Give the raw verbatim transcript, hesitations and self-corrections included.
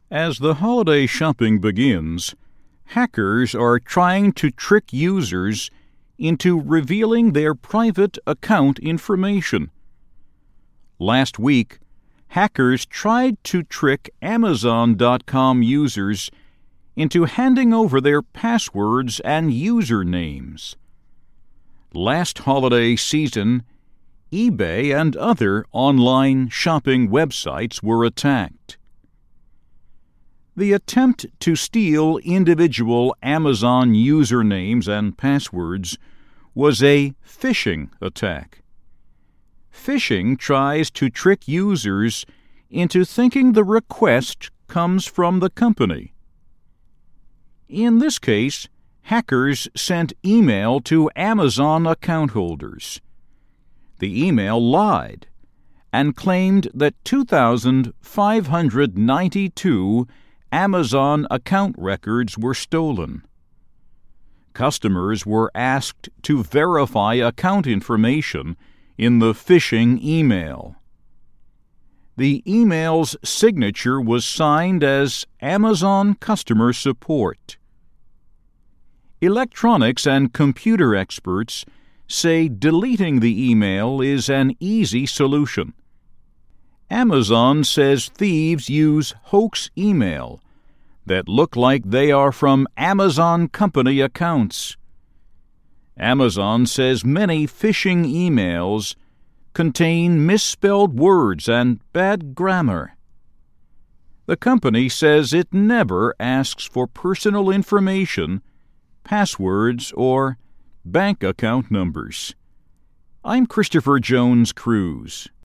As the holiday shopping begins, hackers are trying to trick users into revealing their private account information. Last week, hackers tried to trick Amazon dot com users into handing over their passwords and usernames. Last holiday season, eBay and other online shopping websites were attacked. The attempt to steal individual Amazon usernames and passwords was a phishing attack. Phishing tries to trick users into thinking the request comes from the company. In this case, hackers sent email to Amazon account holders. The email lied and claimed that two thousand five hundred ninety-two Amazon account records were stolen. Customers were asked to verify account information in the phishing email. The email's signature was signed as Amazon Customer Support. Electronics and computer experts say deleting the email is an easy solution. Amazon says thieves use hoax email that look like they are from Amazon company accounts. Amazon says many phishing emails contain misspelled words and bad grammar. The company says it never asks for personal information, passwords, or bank account numbers. I'm Christopher Jones Cruz.